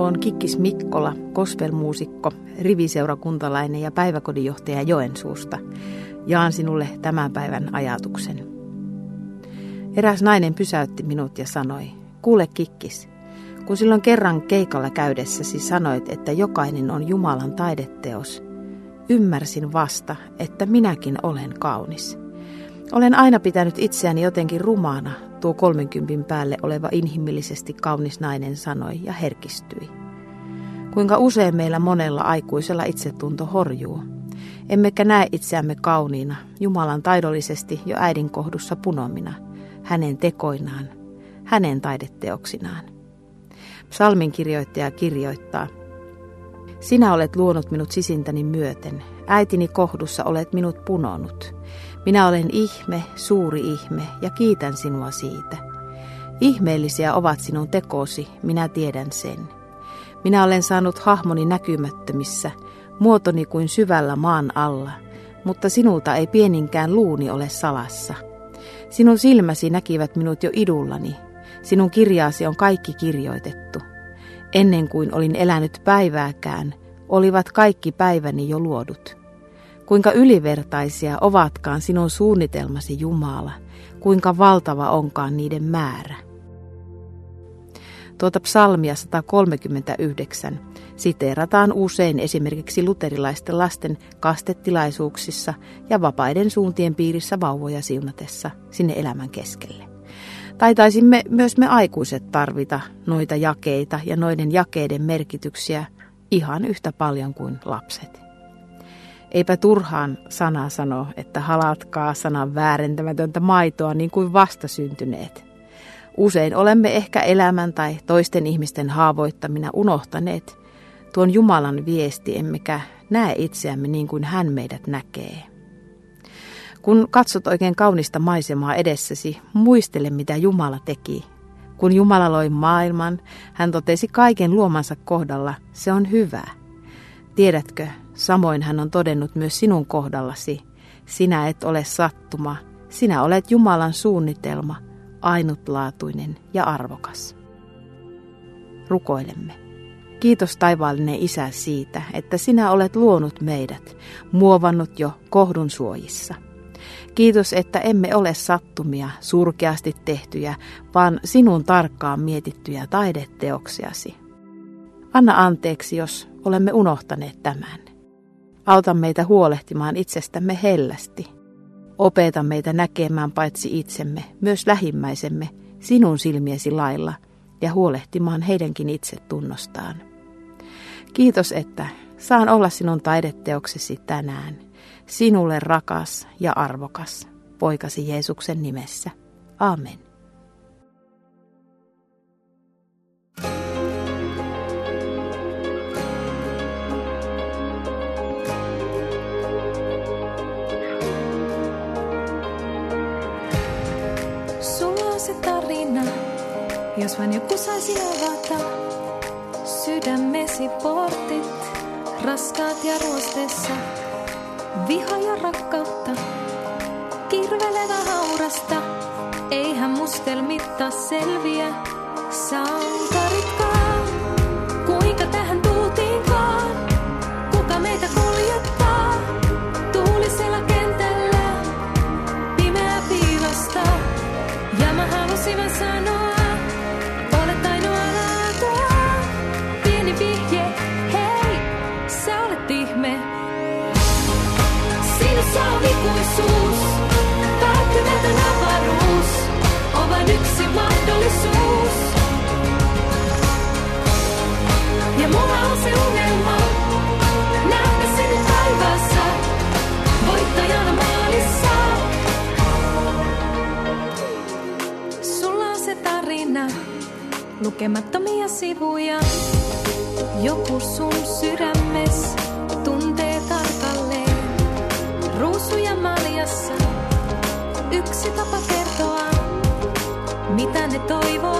Olen Kikkis Mikkola, gospelmuusikko, riviseurakuntalainen ja päiväkodinjohtaja Joensuusta. Jaan sinulle tämän päivän ajatuksen. Eräs nainen pysäytti minut ja sanoi, kuule Kikkis, kun silloin kerran keikalla käydessäsi sanoit, että jokainen on Jumalan taideteos, ymmärsin vasta, että minäkin olen kaunis. Olen aina pitänyt itseäni jotenkin rumaana, tuo 30 päälle oleva inhimillisesti kaunis nainen sanoi ja herkistyi. Kuinka usein meillä monella aikuisella itsetunto horjuu. Emmekä näe itseämme kauniina, Jumalan taidollisesti jo äidin kohdussa punomina, hänen tekoinaan, hänen taideteoksinaan. Psalmin kirjoittaja kirjoittaa, sinä olet luonut minut sisintäni myöten, äitini kohdussa olet minut punonut. Minä olen ihme, suuri ihme, ja kiitän sinua siitä. Ihmeellisiä ovat sinun tekosi, minä tiedän sen. Minä olen saanut hahmoni näkymättömissä, muotoni kuin syvällä maan alla, mutta sinulta ei pieninkään luuni ole salassa. Sinun silmäsi näkivät minut jo idullani, sinun kirjaasi on kaikki kirjoitettu. Ennen kuin olin elänyt päivääkään, olivat kaikki päiväni jo luodut. Kuinka ylivertaisia ovatkaan sinun suunnitelmasi, Jumala, kuinka valtava onkaan niiden määrä. Tuota psalmia 139 siteerataan usein esimerkiksi luterilaisten lasten kastetilaisuuksissa ja vapaiden suuntien piirissä vauvoja siunatessa sinne elämän keskelle. Taitaisimme myös me aikuiset tarvita noita jakeita ja noiden jakeiden merkityksiä ihan yhtä paljon kuin lapset. Eipä turhaan sana sano, että halatkaa sanan väärentämätöntä maitoa niin kuin vastasyntyneet. Usein olemme ehkä elämän tai toisten ihmisten haavoittamina unohtaneet tuon Jumalan viesti, emmekä näe itseämme niin kuin hän meidät näkee. Kun katsot oikein kaunista maisemaa edessäsi, muistele mitä Jumala teki. Kun Jumala loi maailman, hän totesi kaiken luomansa kohdalla, se on hyvä. Tiedätkö, samoin hän on todennut myös sinun kohdallasi. Sinä et ole sattuma, sinä olet Jumalan suunnitelma, ainutlaatuinen ja arvokas. Rukoilemme. Kiitos taivaallinen Isä siitä, että sinä olet luonut meidät, muovannut jo kohdun suojissa. Kiitos, että emme ole sattumia, surkeasti tehtyjä, vaan sinun tarkkaan mietittyjä taideteoksiasi. Anna anteeksi, jos olemme unohtaneet tämän. Auta meitä huolehtimaan itsestämme hellästi. Opeta meitä näkemään paitsi itsemme, myös lähimmäisemme sinun silmiesi lailla ja huolehtimaan heidänkin itsetunnostaan. Kiitos, että saan olla sinun taideteoksesi tänään, sinulle rakas ja arvokas, poikasi Jeesuksen nimessä. Amen. Sulla on se tarina, jos vain joku saisi avata sydämesi portit, raskaat ja ruosteessa, viha ja rakkautta, kirvelevä haurasta, eihän mustelmitta selviä, sankaritkaan, kuinka tähän tultiinkaan, kuka meitä kuljettaa, tuulisella kentällä, pimeä piilosta, ja mä halusin vaan sanoa, olet ainoa laatua, pieni vihje, hei, sä olet ihme. Sinussa on ikuisuus, päättymätön avaruus, on vain yksi mahdollisuus. Ja mulla on se unelma, nähdä sinut taivaassa, voittajana maalissa. Sulla on se tarina, lukemattomia sivuja, joku sun sydämes tuntee tarkalleen. Ruusuja maljassa, yksi tapa kertoa, mitä ne toivoo.